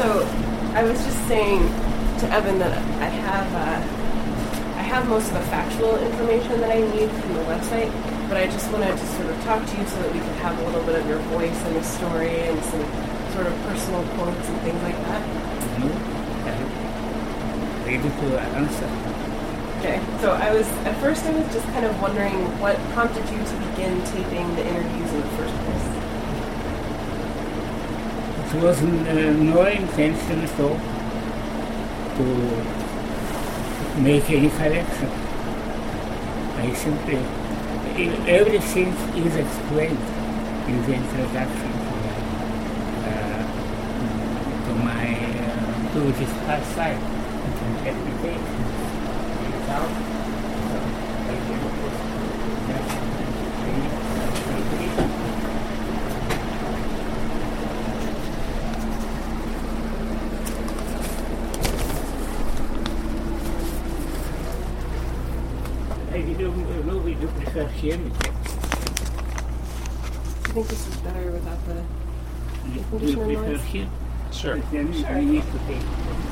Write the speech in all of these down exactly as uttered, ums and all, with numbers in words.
So I was just saying to Evan that I have uh, I have most of the factual information that I need from the website, but I just wanted to sort of talk to you so that we could have a little bit of your voice in the story and some sort of personal points and things like that. Mm-hmm. Uh, ready to answer. Okay, so I was, at first I was just kind of wondering what prompted you to begin taping the interviews in the first place. It was uh, no intention at all to make any collection. I simply, everything is explained in the introduction to my, uh, to my, uh, to this past site, interpretation. Now, so, I can put that I don't know, we do prefer hearing. I think this is better without the You conditioner prefer noise. here? Sure. But then Sure. I need to take.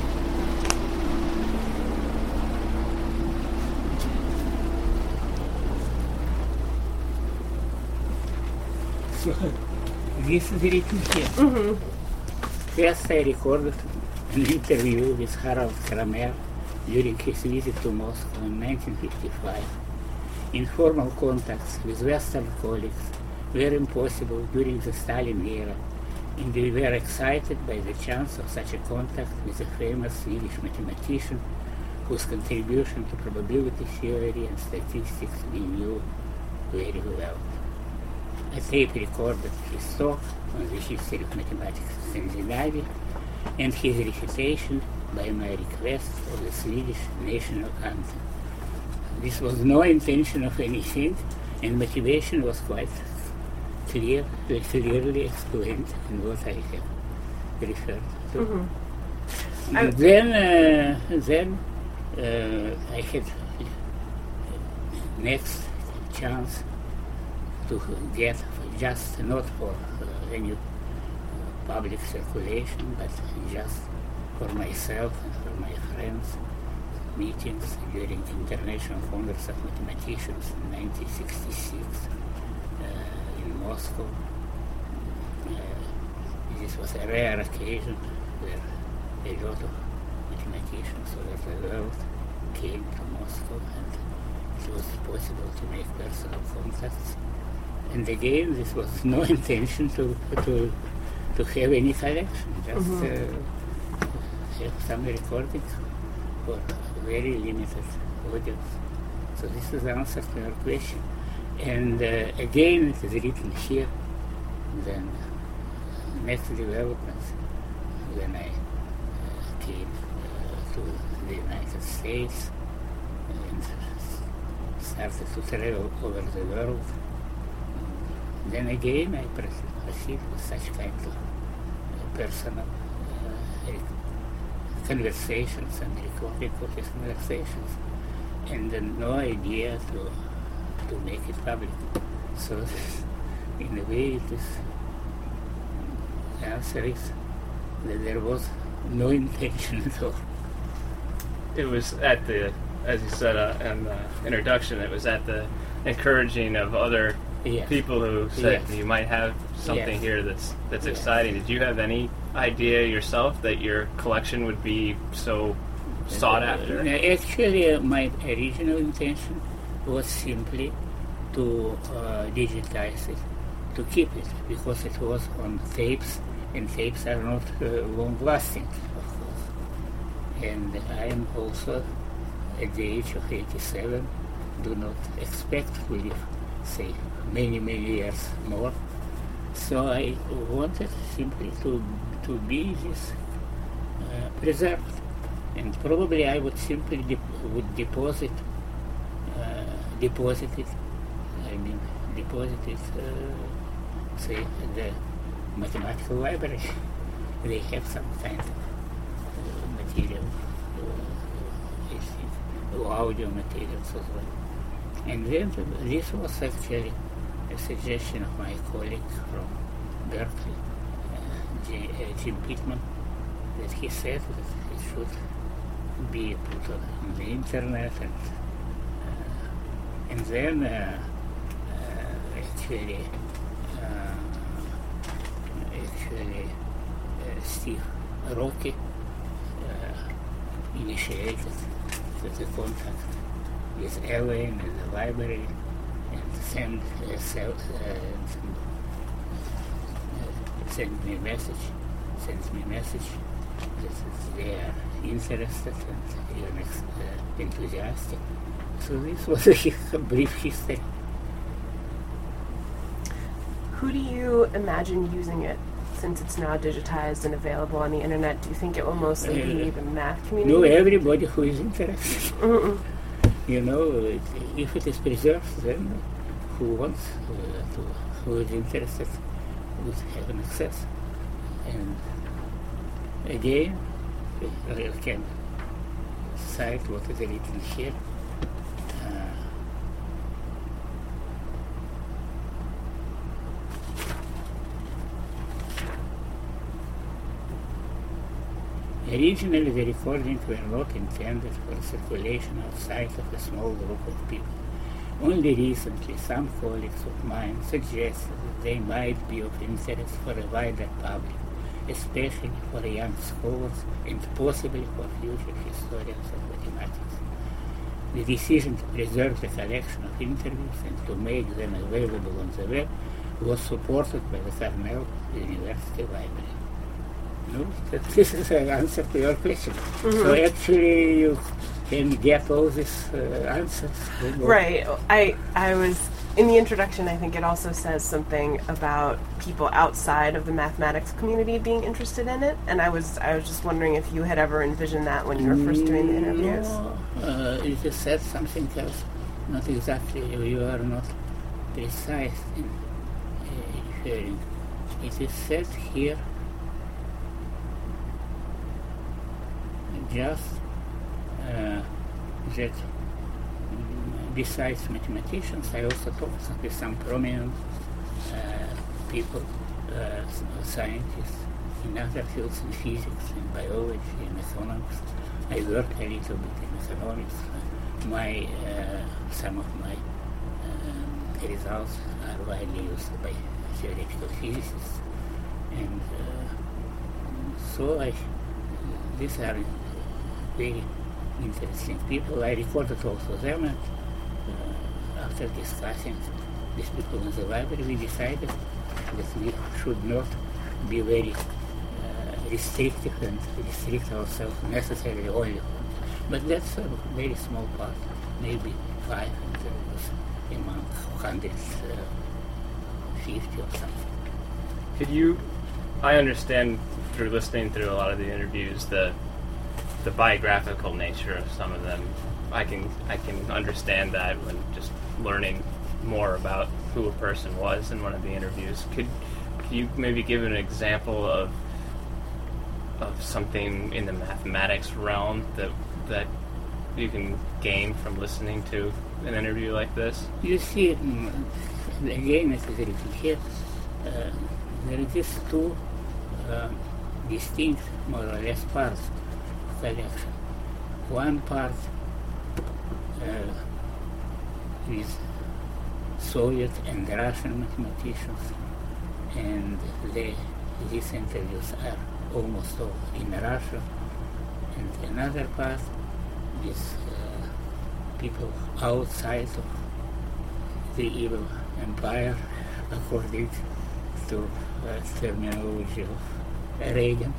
So, this is written here. Mm-hmm. First, I recorded an interview with Harold Kramer during his visit to Moscow in nineteen fifty-five. Informal contacts with Western colleagues were impossible during the Stalin era, and we were excited by the chance of such a contact with a famous Swedish mathematician whose contribution to probability theory and statistics we knew very well. A tape recorded his talk on the history of mathematics in Scandinavia and his recitation by my request of the Swedish national anthem. This was no intention of anything, and motivation was quite clear, clearly explained in what I have referred to. Mm-hmm. And then, uh, then uh, I had next chance to get just not for uh, any public circulation, but just for myself and for my friends, meetings during International Congress of Mathematicians in nineteen sixty-six uh, in Moscow. Uh, this was a rare occasion where a lot of mathematicians all over the world came to Moscow, and it was possible to make personal contacts. And again, this was no intention to to to have any collection, just mm-hmm. uh, have some recordings for very limited audience. So this is the answer to your question. And uh, again, it is written here. Then next developments, when I uh, came uh, to the United States and started to travel over the world. Then again, I proceed with such kind of uh, personal uh, conversations and recording of these conversations, and then no idea to to make it public. So, in a way, it is, the answer is that there was no intention at all. It was at the, as you said uh, in the introduction, it was at the encouraging of other Yes. people who said Yes. you might have something Yes. here that's that's Yes. exciting. Did you have any idea yourself that your collection would be so sought after? Uh, actually, uh, my original intention was simply to uh, digitize it, to keep it, because it was on tapes, and tapes are not uh, long-lasting, of course. And I am also, at the age of eighty-seven, do not expect to live, say, many, many years more. So I wanted simply to to be this uh, preserved, and probably I would simply de- would deposit uh, deposit it. I mean, deposit it, uh, say, at the mathematical library. They have some kind of uh, material, uh, I think, audio materials as well. And then this was actually a suggestion of my colleague from Berkeley, uh, J, uh, Jim Pittman, that he said that it should be put on the internet, and uh, and then uh, uh, actually uh, actually uh, Steve Rocky uh, initiated the, the contact with Elaine at the library and send uh, sell, uh, send, uh, send me a message, sends me a message that they are interested and even uh, enthusiastic. So this was a, a brief history. Who do you imagine using it, since it's now digitized and available on the internet? Do you think it will mostly uh, be the math community? No, everybody who is interested. Mm-mm. You know, it, if it is preserved, then who wants uh, to, who is interested would have an access. And again, I can cite what is written here. Uh, Originally, the recordings were not intended for circulation outside of a small group of people. Only recently, some colleagues of mine suggested that they might be of interest for a wider public, especially for young scholars and possibly for future historians of mathematics. The decision to preserve the collection of interviews and to make them available on the web was supported by the Cornell University Library. No, that this is an answer to your question. Mm-hmm. So actually, you can get all these uh, answers. Right. I I was in the introduction. I think it also says something about people outside of the mathematics community being interested in it, and I was I was just wondering if you had ever envisioned that when you were first doing the interviews. No, uh, it is said something else. Not exactly. You are not precise in uh, referring. It is said here. Just uh, that besides mathematicians, I also talked with some prominent uh, people, uh, scientists in other fields, in physics, in biology, in economics. I worked a little bit in economics. My uh, some of my uh, results are widely used by theoretical physicists, and uh, so I these are very interesting people. I recorded also them, and uh, after discussing these people in the library, we decided that we should not be very uh, restrictive and restrict ourselves necessarily only. But that's a very small part, maybe five, and there was among one hundred fifty or something. Could you, I understand through listening through a lot of the interviews, the the biographical nature of some of them. I can I can understand that when just learning more about who a person was in one of the interviews. Could, could you maybe give an example of of something in the mathematics realm that that you can gain from listening to an interview like this? You see, again, as is written here, uh, there exist two uh, distinct, more or less, parts. Collection. One part uh, is Soviet and Russian mathematicians, and they, these interviews are almost all in Russia, and another part is uh, people outside of the evil empire, according to uh, terminology of Reagan.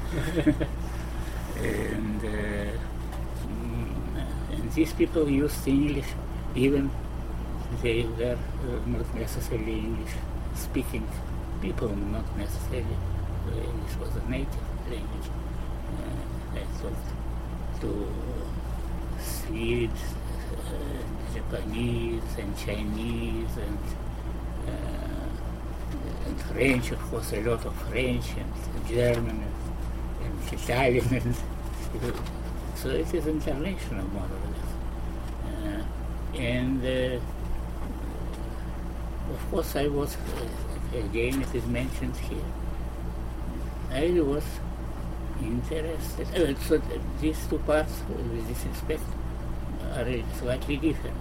And, uh, and these people used English, even they were uh, not necessarily English-speaking people, not necessarily uh, English was a native language. Uh, I talked to Swedes, uh, Japanese, and Chinese, and, uh, and French, of course, a lot of French, and German, and Italian, and so it is international, more or less. Uh, and uh, of course, I was, uh, again, it is mentioned here, I was interested. Uh, so th- these two parts, uh, with this respect, are really slightly different.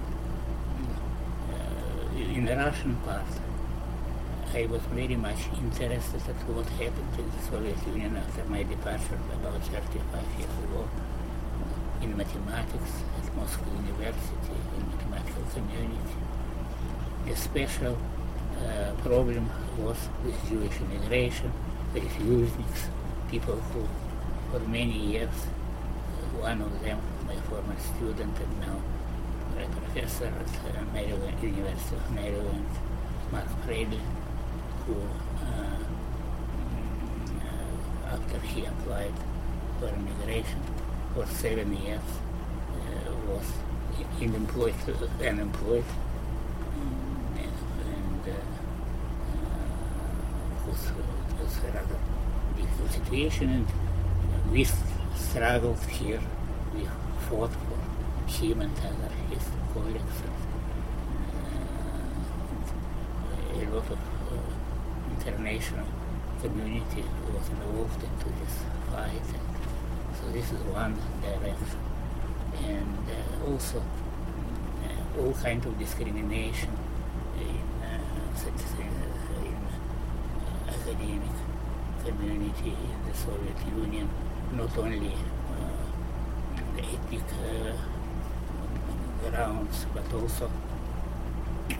Uh, in the Russian part, I was very much interested at what happened in the Soviet Union after my departure about thirty-five years ago in mathematics at Moscow University, in mathematical community. A special uh, problem was with Jewish immigration, the refugees, people who for many years, uh, one of them, my former student and now a professor at uh, Maryland, University of Maryland, Mark Freidel, who uh, uh, after he applied for immigration for seven years uh, was unemployed, uh, unemployed um, and, and uh, uh, was, uh, was a rather difficult situation, and uh, we struggled here, we fought for him and other his colleagues, and, uh, and a lot of uh, international community was involved into this fight, and so this is one direction. And uh, also uh, all kinds of discrimination in, uh, such as in, uh, in uh, academic community in the Soviet Union, not only uh, the ethnic uh, grounds, but also uh,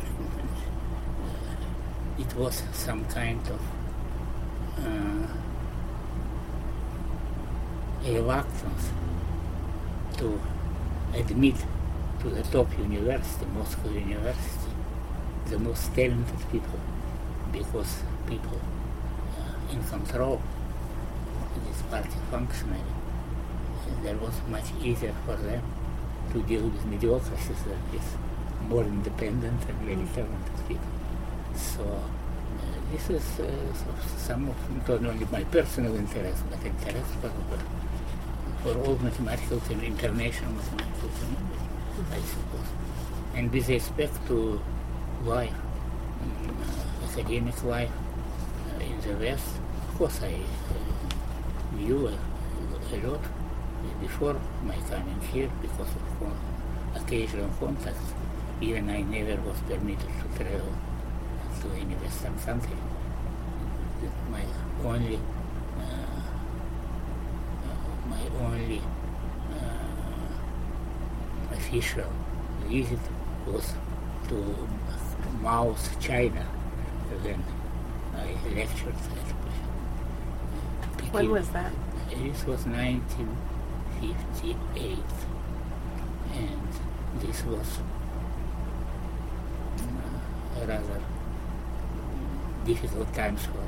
it was some kind of uh, reluctance to admit to the top university, Moscow University, the most talented people, because people uh, in control of this party functionary, there was much easier for them to deal with mediocrities than with more independent and very talented people. So uh, this is uh, some of, not only my personal interest, but interest for, for all mathematical and international mathematical community, I suppose. And with respect to life, um, uh, academic life uh, in the West, of course I uh, knew a, a lot before my coming here because of con- occasional contacts. Even I never was permitted to travel to any Western country. My only uh, my only uh, official visit was to Mao's China when I lectured at Peking. When was that? This was nineteen fifty-eight, and this was uh, rather difficult times for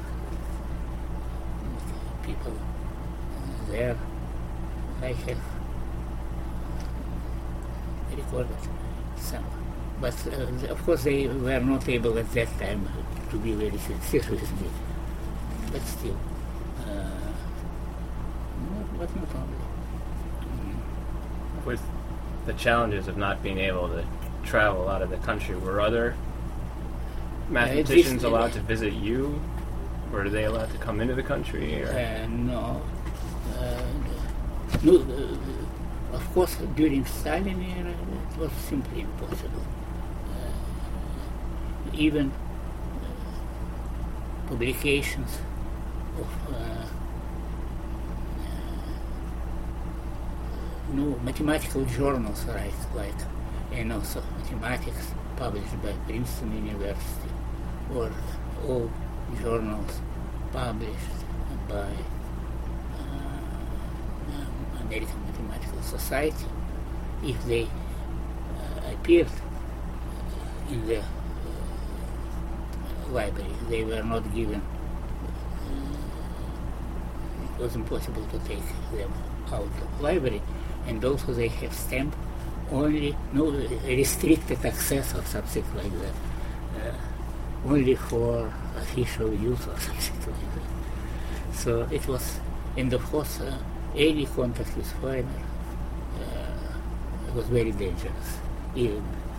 people uh, there. I have recorded some, but uh, of course they were not able at that time to be very sincere with me, but still, uh, not, but not only. With the challenges of not being able to travel out of the country, were other mathematicians uh, allowed to visit you? Were they allowed to come into the country? Or? Uh, no. Uh, no uh, of course, during Stalin era, it was simply impossible. Uh, even uh, publications of uh, no mathematical journals, right, like and also mathematics published by Princeton University, or all journals published by uh, American Mathematical Society, if they uh, appeared in the uh, library, they were not given. Uh, it was impossible to take them out of library. And also they have stamped only, no restricted access or something like that, uh, only for official use or something like that. So it was, and of course, uh, any contact with foreigner uh, was very dangerous, even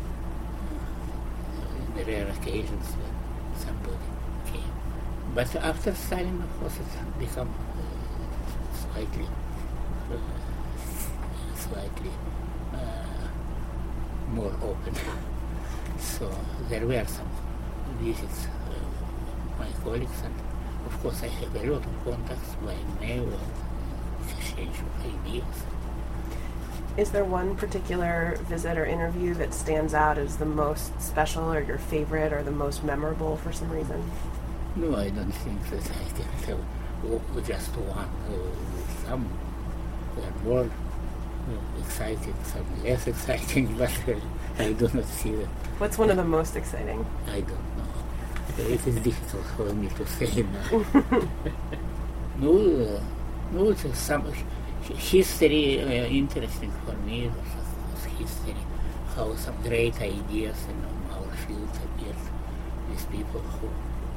uh, in the rare occasions when somebody came. But after Stalin, of course, it became uh, slightly, uh, slightly uh, more open. So there were some visits uh, my colleagues, and of course I have a lot of contacts by mail and exchange of ideas. Is there one particular visit or interview that stands out as the most special or your favorite or the most memorable for some reason? No, I don't think that I can tell oh, just one. Uh, some were more uh, exciting, some less exciting, but uh, I do not see that. What's one of the most exciting? I don't know. It is difficult for me to say now. no, uh, no, it's some history uh, interesting for me. Was history, how some great ideas in our field appeared. These people who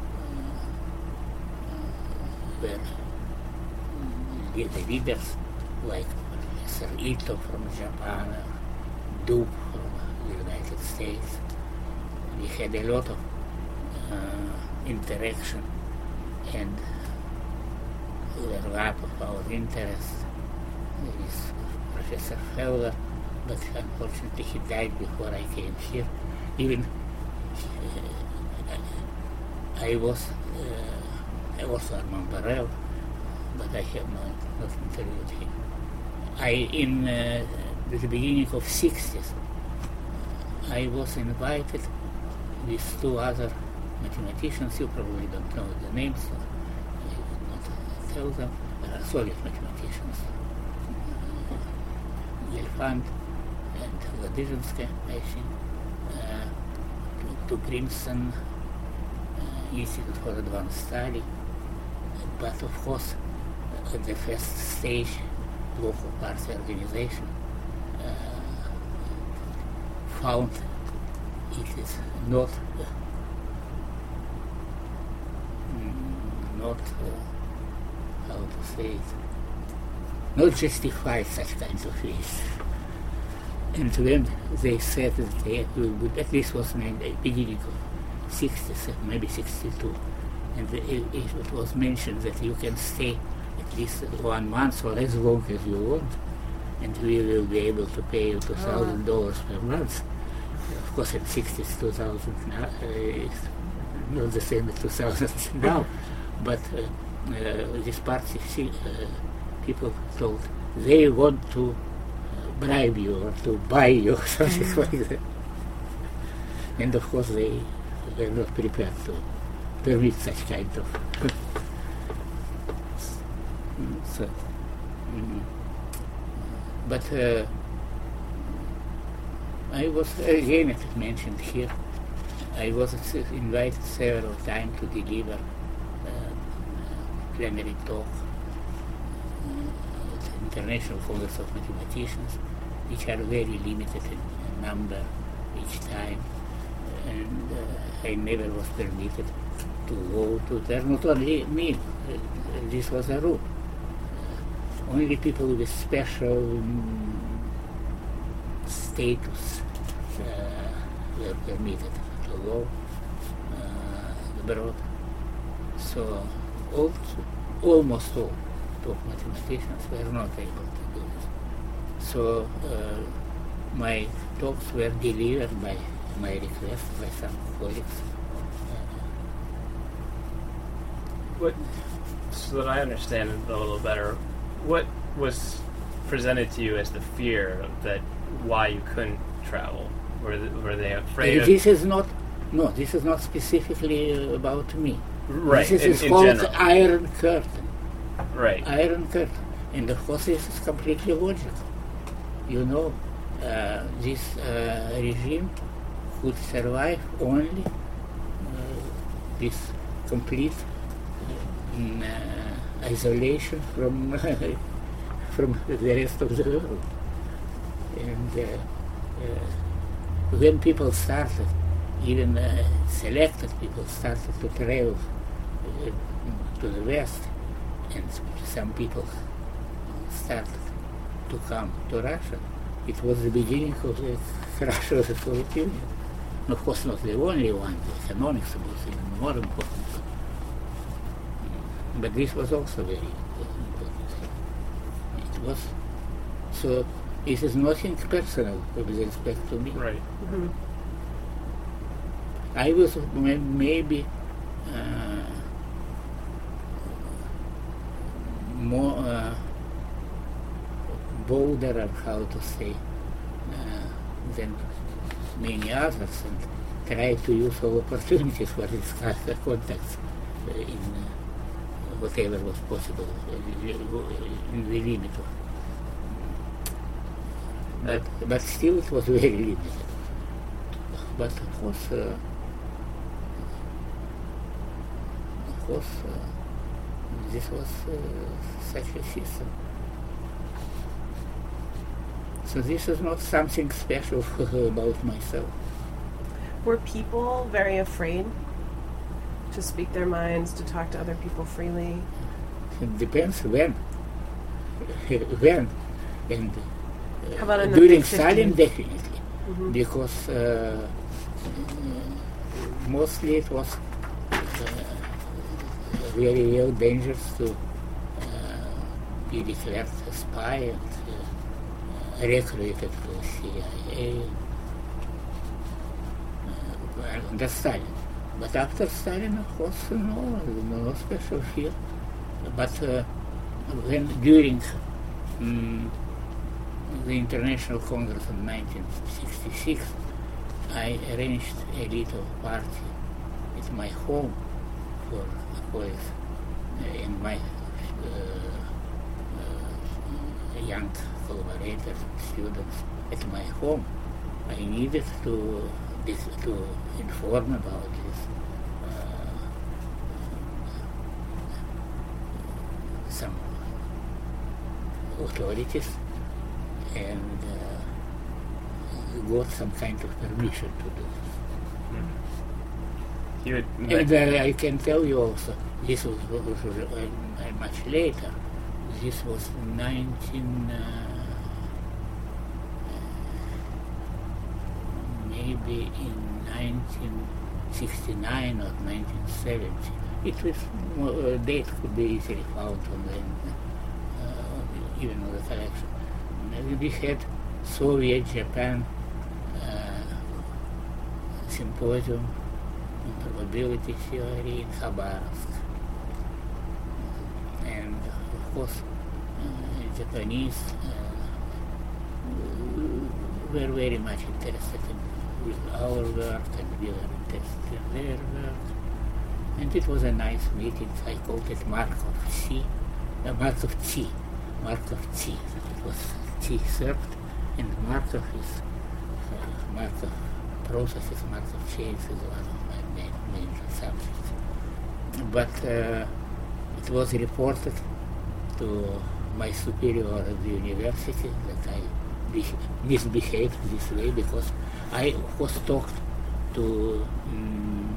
uh, uh, were the leaders, like Professor Ito from Japan, or Dube from the United States. We had a lot of uh, interaction and overlap of our interests. There is Professor Feller, but unfortunately he died before I came here. Even uh, I was uh, I was Armand Barrel, but I have not, not interviewed him. I in uh, the beginning of sixties I was invited with two other mathematicians. You probably don't know the names, so I will not tell them. They are Soviet mathematicians. Gelfand and Ladizhinsky, I think, uh, to, to Princeton uh, Institute for Advanced Study. But of course, at the first stage, local party organization uh, found it is not uh, not uh, how to say it, not justify such kinds of risks. And when they said that they would, at least was in the beginning of sixties, maybe sixty-two, and it was mentioned that you can stay at least one month or as long as you want, and we will be able to pay you two thousand dollars per month. Of course, in sixties, two thousand now, uh, is not the same as two thousand now, but uh, uh, this party uh, people told they want to uh, bribe you or to buy you, something mm-hmm. like that. And of course, they were not prepared to permit such kind of. so, mm, but uh, I was again, as mentioned here, I was invited several times to deliver uh, plenary talk uh, at the International Congress of Mathematicians, which are very limited in number each time, and uh, I never was permitted to go to there. Not only me, uh, this was a rule. Uh, only people with special um, status uh, were permitted to go uh, abroad. So all, almost all top mathematicians were not able to do this. So uh, my talks were delivered by my request by some colleagues. Uh, what, so that I understand it a little better, what was presented to you as the fear that why you couldn't travel? Were they, were they afraid? Uh, this is not. No, this is not specifically about me. Right. This is in, called in general. Iron Curtain. Right. Iron Curtain, and of course this is completely logical. You know, uh, this uh, regime could survive only uh, this complete uh, uh, isolation from uh, from the rest of the world. And uh, uh, when people started, even uh, selected people started to travel uh, to the West, and some people started to come to Russia, it was the beginning of the crash of the Soviet Union. And of course, not the only one. The economics was even more important. But this was also very important. was so. It is nothing personal with respect to me. Right. Mm-hmm. I was may- maybe uh, more uh, bolder, or how to say, uh, than many others, and tried to use all opportunities for these kind of contacts uh, in uh, whatever was possible uh, in the limit of. But, but still it was very limited. But of course, uh, of course, uh, this was uh, such a system. So this is not something special about myself. Were people very afraid to speak their minds, to talk to other people freely? It depends when. when. And uh, How about in the during fifties? Stalin, definitely. Mm-hmm. Because uh, mostly it was uh, very real dangerous to uh, be declared a spy and uh, recruited to C I A uh, under Stalin. But after Stalin, of course, no, no special fear. But uh, when during um, the International Congress in nineteen sixty-six, I arranged a little party at my home for colleagues uh, and my uh, uh, young collaborators, students at my home. I needed to to inform about this uh, some authorities, and uh, got some kind of permission to do this. You had And men- uh, I can tell you also, this was, was, was uh, much later. This was nineteen, uh, maybe in nineteen sixty-nine or nineteen seventy. It was, uh, date could be easily found on the, uh, even on the collection. And we had Soviet-Japan uh, symposium on probability theory in Khabarovsk. And of course, uh, Japanese uh, were very much interested in with our work, and we were interested in their work. And it was a nice meeting. I called it Markov C, uh, Markov T, Markov T. It was T served, and Markov is uh, Markov processes, Markov chains is one of my main, main subjects. But uh, it was reported to my superior at the university that I be- misbehaved this way, because I of course talked to um,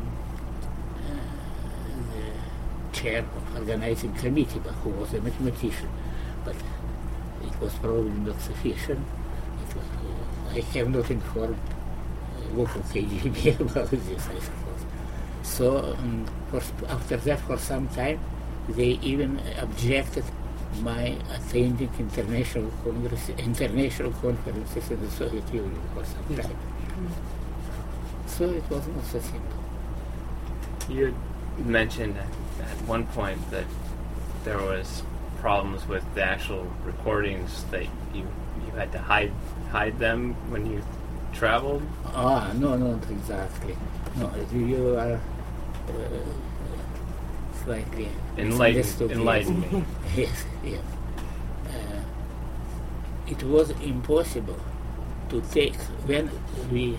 uh, the chair of organizing committee, but who was a mathematician, but it was probably not sufficient. It was, uh, I have not informed uh, local K G B about this, I suppose. So um, for, after that, for some time, they even objected my attending international congress, international conferences in the Soviet Union for some time. So it was not so simple. You had mentioned at, at one point that there was problems with the actual recordings, that you you had to hide hide them when you traveled. Ah, no, not exactly. No, you are uh, slightly Enlighten, misunderstood. enlighten me. Yes, yes. Uh, it was impossible to take when we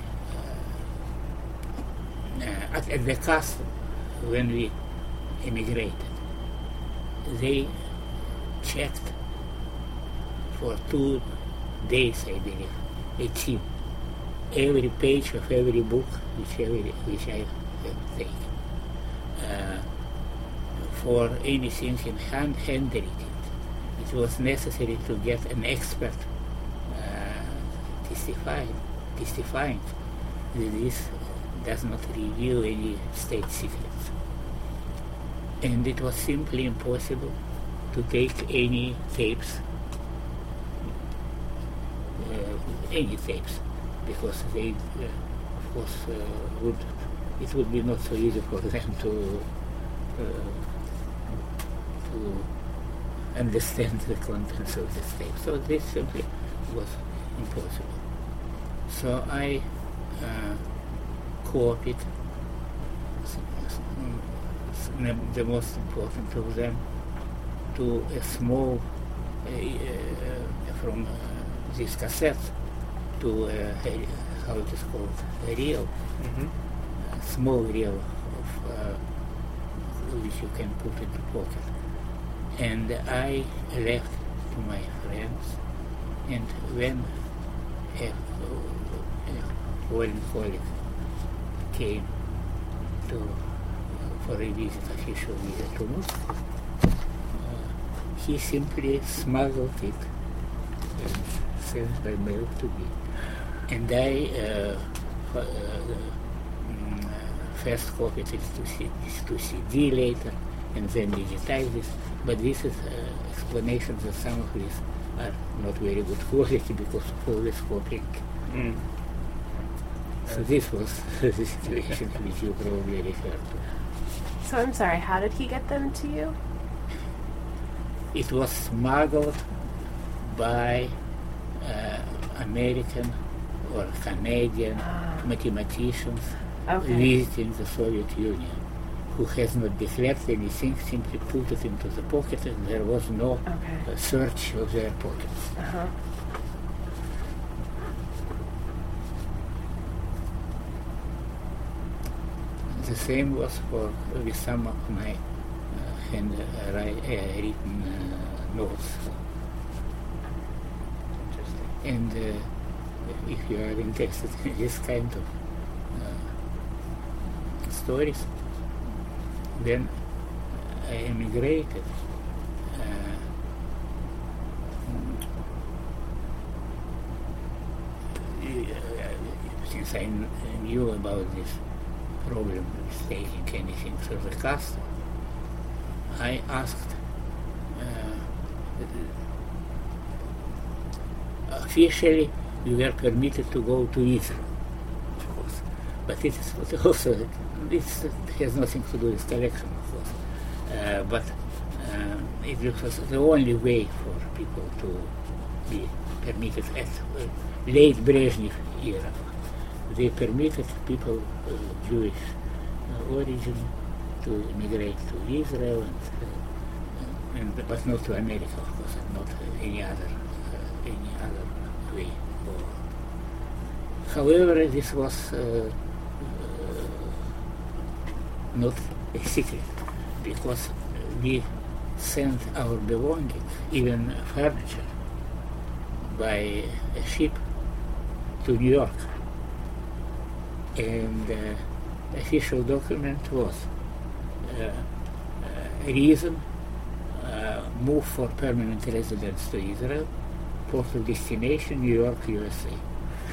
uh, uh, at, at the custom when we emigrated. They checked for two days, I believe, a team, every page of every book which every, which I have taken. Uh, for anything in hand handwriting, it was necessary to get an expert uh, testifying, testifying that this does not reveal any state secrets. And it was simply impossible to take any tapes uh, any tapes, because they, uh, of course, uh, would it would be not so easy for them to uh, to understand the contents of this tape. So this simply was impossible. So I uh, copied the most important of them to a small, uh, uh, from uh, this cassette to uh, a, how it is called, a reel, Mm-hmm. a small reel of uh, which you can put in the pocket. And I left to my friends, and when a, a foreign colleague came to uh, for a visit, official visit to Moscow, uh, he simply smuggled it and sent by mail to me. And I uh, f- uh, mm, first copied it to, C- to C D later, and then digitized it. But this is uh, explanation that some of these are not very good quality because of all this copying. Mm. So this was the situation which you probably referred to. So I'm sorry, how did he get them to you? It was smuggled by uh, American or Canadian Ah. mathematicians Okay. visiting the Soviet Union, who has not declared anything, simply put it into the pocket, and there was no Okay. uh, search of their pockets. Uh-huh. The same was for with some of my uh, hand uh, ri- uh, written uh, notes. Interesting. And uh, if you are interested in this kind of uh, stories, then I emigrated. Uh, since I kn- knew about this problem with taking anything through the custom, I asked uh, officially we were permitted to go to Israel, of course, but it is also it has nothing to do with collection, of course, uh, but uh, it was the only way for people to be permitted at uh, late Brezhnev era. They permitted people uh, Jewish uh, origin to immigrate to Israel, and, uh, and but not to America, of course, and not uh, any other uh, any other way. Or, however, this was uh, uh, not a secret, because we sent our belongings, even furniture, by a ship to New York. And uh, official document was uh, uh, reason, uh, move for permanent residence to Israel, port of destination, New York, U S A.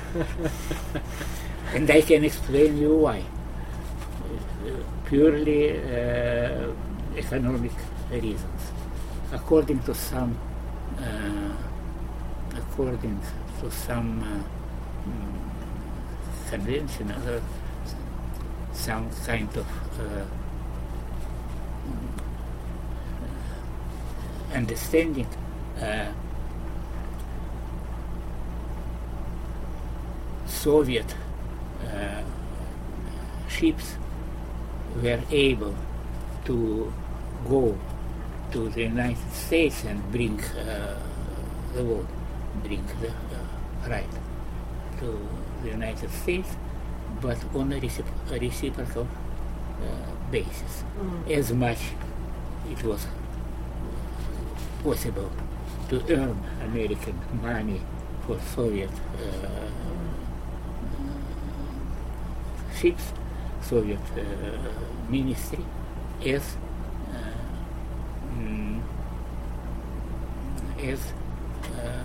And I can explain you why. Uh, purely uh, economic reasons. According to some, uh, according to some uh, mm, convention, or some kind of uh, understanding, uh, Soviet uh, ships were able to go to the United States and bring uh, the wood, bring the uh, right to the United States, but on a, recip- a reciprocal uh, basis. Mm. As much it was possible to earn American money for Soviet uh, ships, Soviet uh, ministry, as uh, mm, as uh,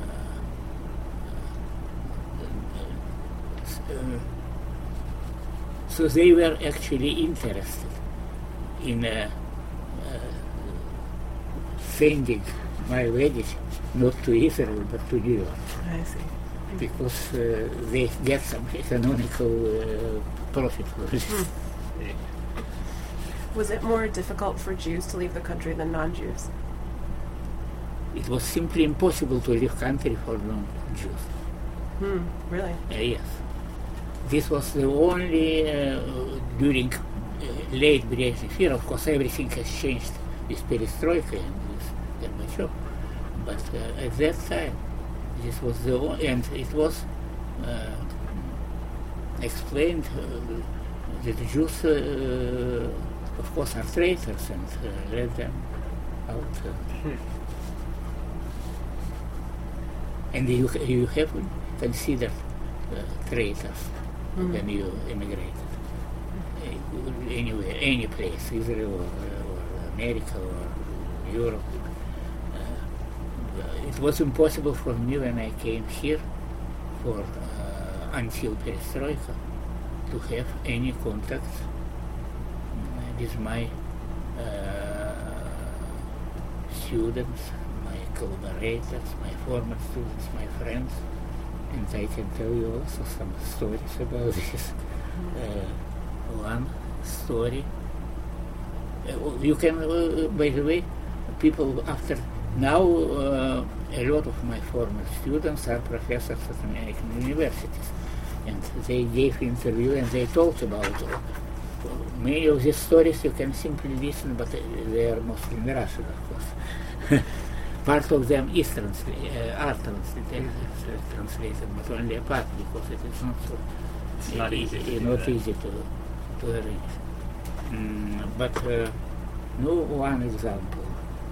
Uh, so they were actually interested in uh, uh, sending my luggage not to Israel but to New York. I see. because uh, they get some economical uh, profit for this. Mm. Was it more difficult for Jews to leave the country than non-Jews? It was simply impossible to leave country for non-Jews. Hmm, really? Uh, yes. This was the only, uh, during uh, late Brezhnev era, of course everything has changed with Perestroika and with Gorbachev, but uh, at that time this was the only, and it was uh, explained uh, that the Jews, uh, of course, are traitors and uh, let them out. Uh, Hmm. And you, you have considered uh, traitors Mm. when you emigrated. Uh, anywhere, any place, Israel or, or America or Europe. Uh, it was impossible for me when I came here for uh, until Perestroika to have any contact with my uh, students, my collaborators, my former students, my friends. And I can tell you also some stories about this. Uh, one story. Uh, you can, uh, by the way, people after now, uh, a lot of my former students are professors at American universities, and they gave interview and they talked about uh, many of these stories. You can simply listen, but they are mostly in Russian, of course. Part of them is transla- uh, are translated, uh, translated, but only a part, because it is not so It's not easy to do not that. easy to, to arrange. Mm, but uh, no one example.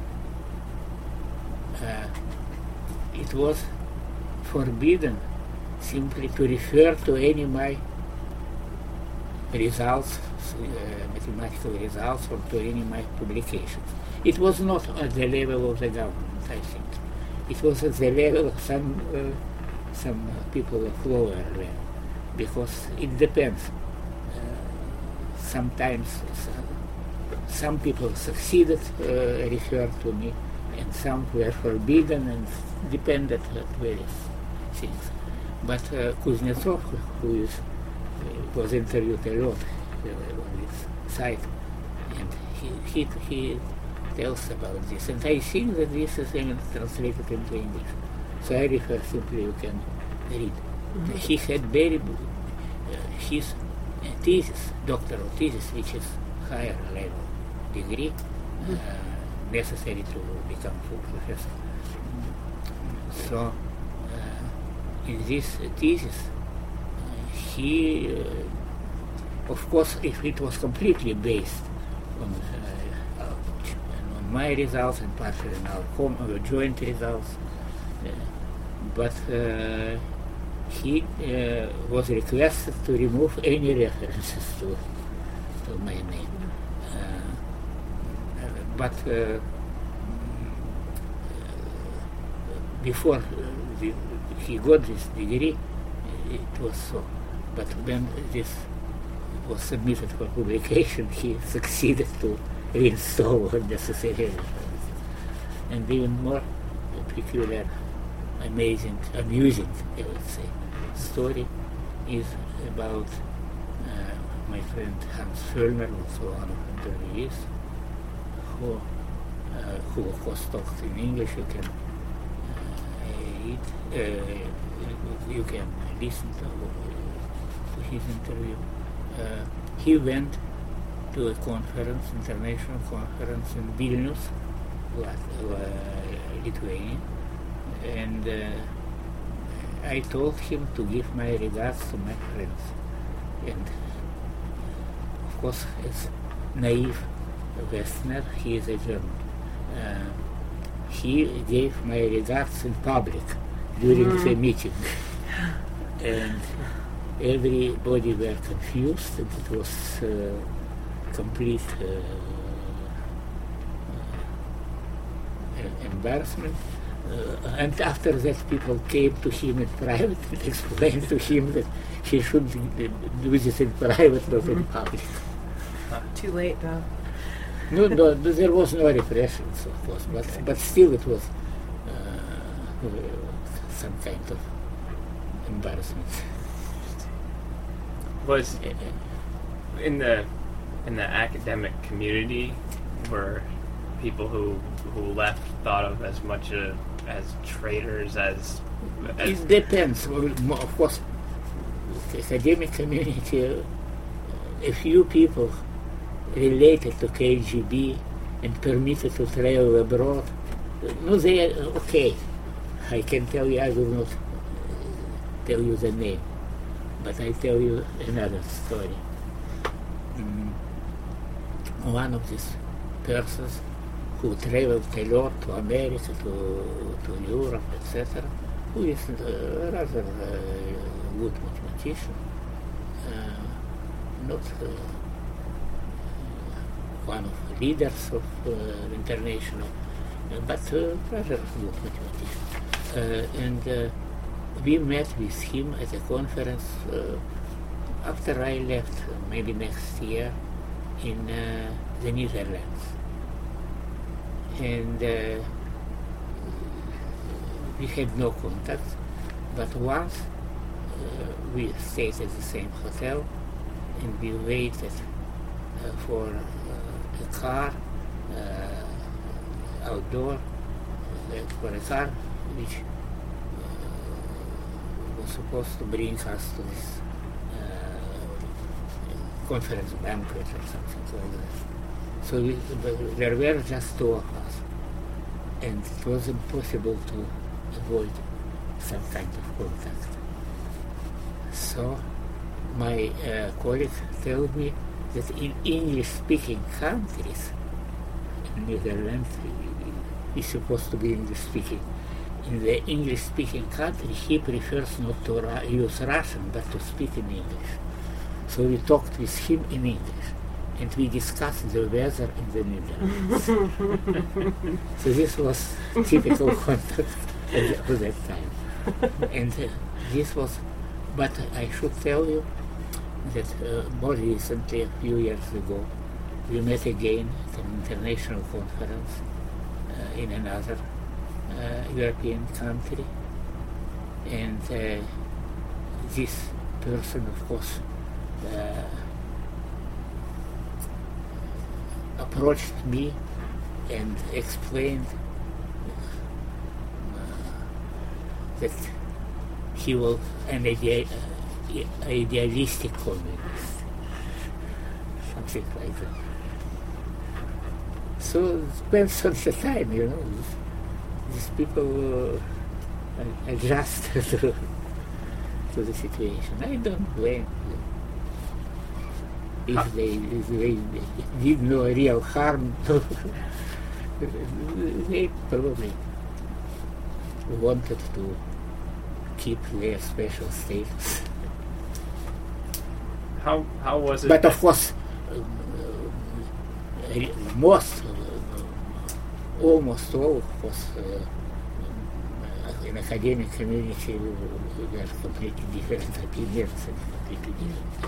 Uh, it was forbidden simply to refer to any my results, uh, mathematical results, or to any my publications. It was not at the level of the government, I think. It was at the level of some uh, some uh, people of lower level, because it depends. Uh, sometimes uh, some people succeeded, uh, referred to me, and some were forbidden and depended on various things. But uh, Kuznetsov, who is, uh, was interviewed a lot uh, on this site, and he, he, he tells about this, and I think that this is even translated into English. So I refer simply, you can read. Mm-hmm. He had very, uh, his uh, thesis, doctoral thesis, which is higher level degree, mm-hmm. uh, necessary to become full professor. So uh, in this uh, thesis, uh, he, uh, of course, if it was completely based on uh, on my results and partially on our com- uh, joint results, uh, but uh, he uh, was requested to remove any references to, to my name. Uh, but uh, before uh, the, he got this degree, it was so. But when this was submitted for publication, he succeeded to reinstall all necessary references. And even more peculiar, amazing, amusing, I would say, story is about uh, my friend Hans Föllner, also one of the interviewees, who, uh, who of course talked in English. You can uh, read, uh, you can listen to, to his interview. Uh, he went to a conference, international conference in Vilnius, Lithuania, and uh, I told him to give my regards to my friends. And of course, as naive Westerner, he is a German. Uh, he gave my regards in public during mm. the meeting, and everybody were confused, and it was uh, complete uh, uh, embarrassment. Uh, and after that, people came to him in private and explained to him that he should do this in private, not in public. Too late, though. No, no, there was no repressions, of course, but okay. but still it was uh, uh, some kind of embarrassment. Was in the in the academic community, were people who who left thought of as much uh, as traitors as, as It depends. Well, mo- Of course, the academic community, uh, a few people related to K G B and permitted to travel abroad, uh, no, they are okay. I can tell you, I will not uh, tell you the name, but I tell you another story. Mm, one of these persons who traveled a lot to America, to, to Europe, et cetera, who is uh, rather uh, good mathematician, uh, not uh, one of the leaders of uh, international, uh, but uh, rather good mathematician. Uh, and uh, we met with him at a conference uh, after I left, uh, maybe next year, in uh, the Netherlands. And uh, we had no contact, but once uh, we stayed at the same hotel and we waited uh, for uh, a car uh, outdoor, uh, for a car which uh, was supposed to bring us to this uh, conference banquet or something like that. So we, there were just two of us, and it was impossible to avoid some kind of contact. So my uh, colleague told me that in English-speaking countries, in Netherlands is supposed to be English-speaking. In the English-speaking country, he prefers not to ra- use Russian, but to speak in English. So we talked with him in English. And we discussed the weather in the Netherlands. So this was typical contact at that time. And uh, this was, but I should tell you that uh, more recently, a few years ago, we met again at an international conference uh, in another uh, European country. And uh, this person, of course, uh, approached me and explained uh, that he was an idea, uh, idealistic communist, something like that. So it depends on the time, you know. These people uh, adjust to, to the situation. I don't blame them. If they, if they did no real harm, they probably wanted to keep their special status. How how was it? But of course, uh, uh, most, uh, almost all of us uh, in academic community, we have completely different opinions and completely different.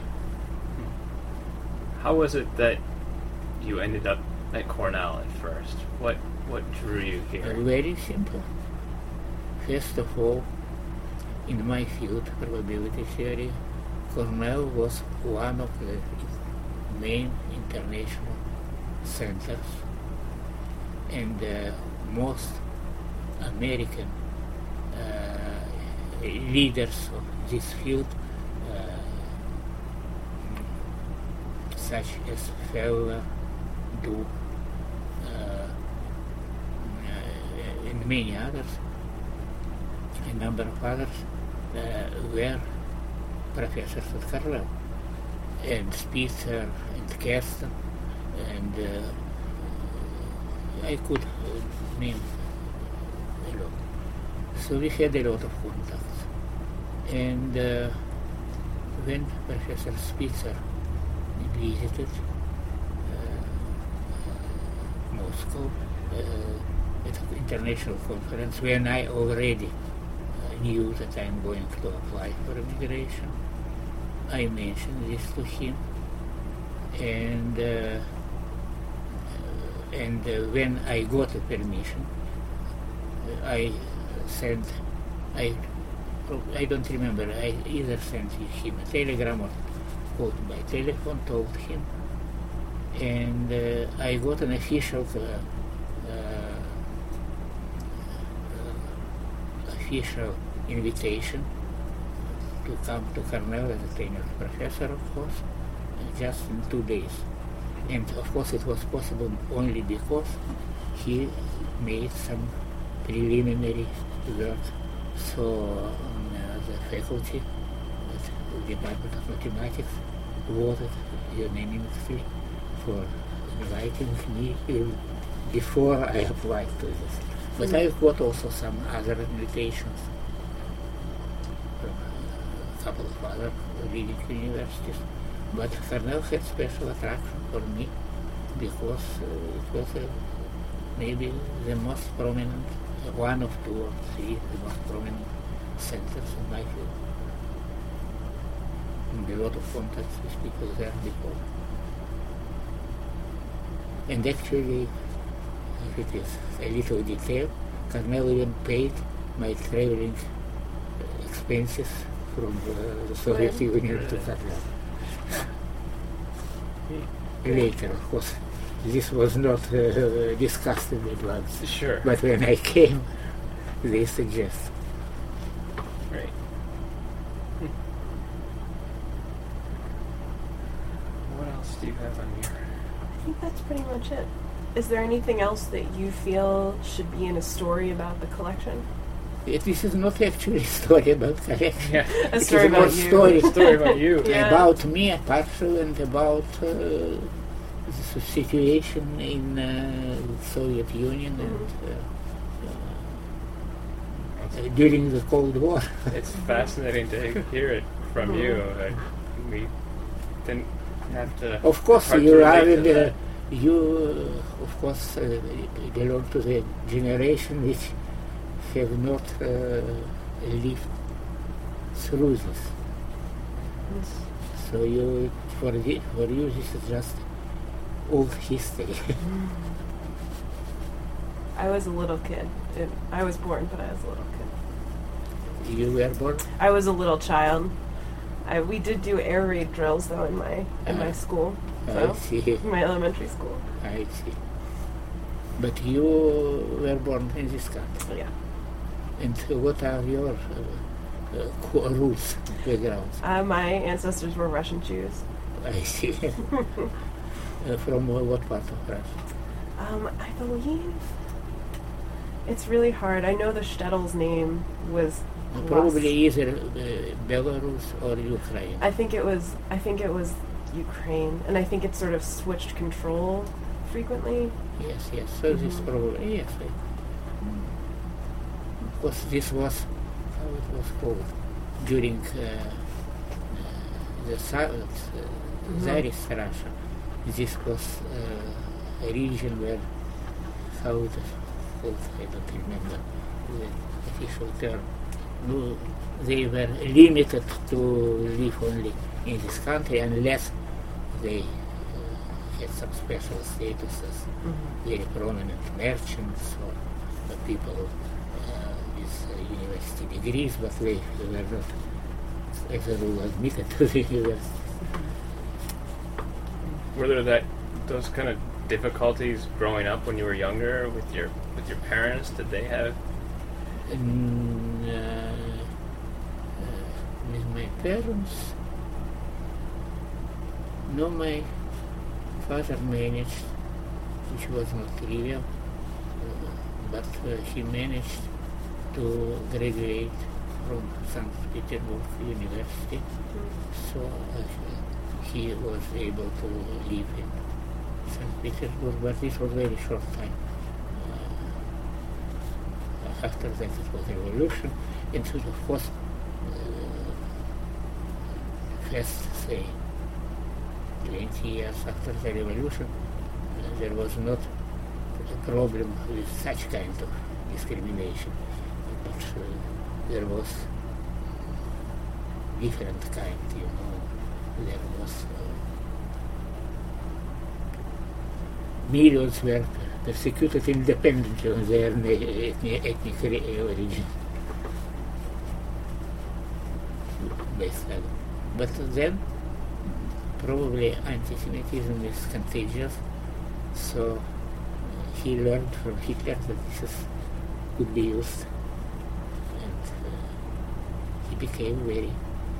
How was it that you ended up at Cornell at first? What what drew you here? Uh, very simple. First of all, in my field, probability theory, Cornell was one of the main international centers, and uh, most American uh, leaders of this field, such as Feller, Du, uh, uh, and many others, a number of others, uh, were professors at Cornell, and Spitzer and Kersten, and uh, I could uh, name a lot. So we had a lot of contacts. And uh, when Professor Spitzer visited uh, Moscow uh, at an international conference, when I already uh, knew that I'm going to apply for immigration, I mentioned this to him, and uh, and uh, when I got a permission, uh, I sent, I I don't remember, I either sent him a telegram or called by telephone, told him, and uh, I got an official uh, uh, official invitation to come to Cornell as a tenured professor, of course, just in two days. And of course it was possible only because he made some preliminary work. So um, uh, the faculty at the Department of Mathematics voted unanimously for inviting me uh, before I applied to this. But I got also some other invitations from a couple of other leading universities. But Cornell had special attraction for me because uh, it was uh, maybe the most prominent, uh, one of two or three, the most prominent centers in my field. And a lot of contacts with people there before. And actually, if it is a little detail, Cornell even paid my traveling uh, expenses from uh, the Soviet When? Union to Cornell. Later, of course, this was not uh, discussed in advance. Sure. But when I came, they suggested. Right. Hmm. What else do you have on here? I think that's pretty much it. Is there anything else that you feel should be in a story about the collection? It, this is not actually a story about collection. Yeah. A It story is more about you. story A story about you. Yeah. about me, partially, and about uh, the situation in uh, Soviet Union and uh, uh, during the Cold War. It's fascinating to hear it from Mhm. you. I, we didn't have to. Of course, hard to you are relate in to the, that. you, uh, of course, uh, belong to the generation which have not uh, lived through this. So you, for, the, for you, this is just old history. I was a little kid. It, I was born, but I was a little kid. You were born? I was a little child. I, we did do air raid drills though in my in my Ah. school, I so see. in my elementary school. I see. But you were born in this country. Yeah. And what are your uh, uh, co- roots, backgrounds? Uh, my ancestors were Russian Jews. I see. uh, from uh, what part of Russia? Um, I believe it's really hard. I know the shtetl's name was Probably Las- either uh, Belarus or Ukraine. I think it was. I think it was Ukraine, and I think it sort of switched control frequently. Yes, yes. So this Mhm. probably, yes. I, of course, this was, how it was called, during uh, uh, the Soviet, uh, Mhm. Tsarist Russia. This was uh, a region where, how it is called, I don't remember the official term. No, they were limited to live only in this country unless they uh, had some special status as very prominent merchants or uh, people uh, with uh, university degrees, but they were not, as a rule, admitted to the university. Were there that those kind of difficulties growing up when you were younger with your with your parents? Did they have? And, uh, uh, with my parents, no, my father managed, which was not trivial, uh, but uh, he managed to graduate from Saint Petersburg University, so uh, he was able to live in Saint Petersburg, but this was very short time. Uh, after that it was revolution, and so of course, uh, first, say, twenty years after the revolution, uh, there was not a problem with such kind of discrimination, but uh, there was different kind, you know. There was uh, millions were persecuted independently of their ethnic, ethnic origin. by Stalin. But then, probably anti-Semitism is contagious, so he learned from Hitler that this is, could be used, and uh, he became very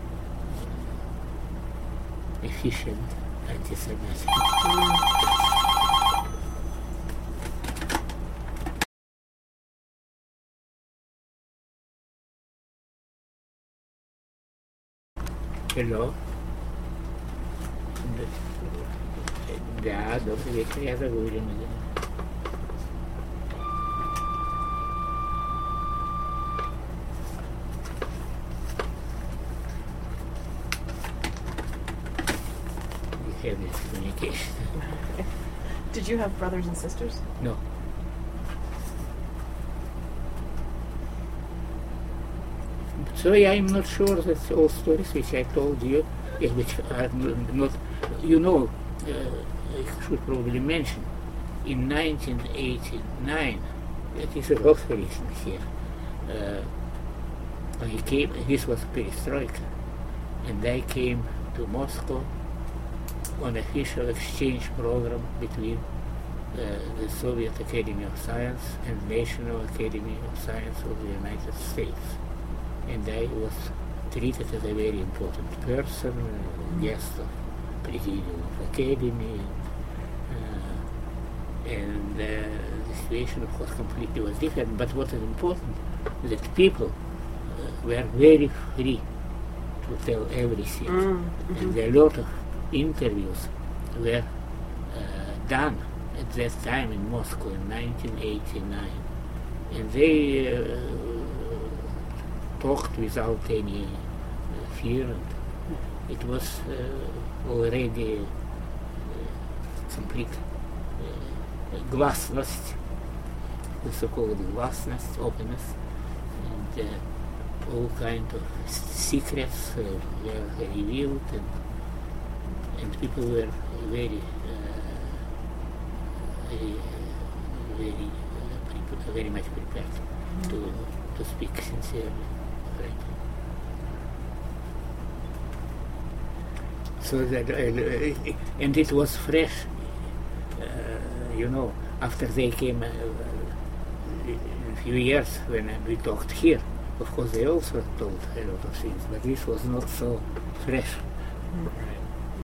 uh, efficient anti-Semite. Hello. Да, добрый вечер, я загуглил. We have this communication. Did you have brothers and sisters? No. So I'm not sure that all stories which I told you, eh, which are not, you know, uh, I should probably mention, in nineteen eighty-nine, it is a lot for instance here, uh, I came, this was Perestroika, and I came to Moscow on official exchange program between uh, the Soviet Academy of Science and National Academy of Science of the United States. And I was treated as a very important person, uh, guest of Presidium of Academy, uh, and uh, the situation of course completely was different, but what is important is that people uh, were very free to tell everything, mm-hmm. and a lot of interviews were uh, done at that time in Moscow in nineteen eighty-nine, and they uh, talked without any uh, fear, and it was uh, already uh, complete uh, glasnost, the so-called glasnost, openness, and uh, all kind of secrets uh, were revealed, and, and people were very, uh, very, very, uh, pre- very much prepared mm-hmm. to to speak sincerely. Right. So that, uh, and it was fresh, uh, you know, after they came uh, in a few years when we talked here. Of course, they also told a lot of things, but this was not so fresh. Right.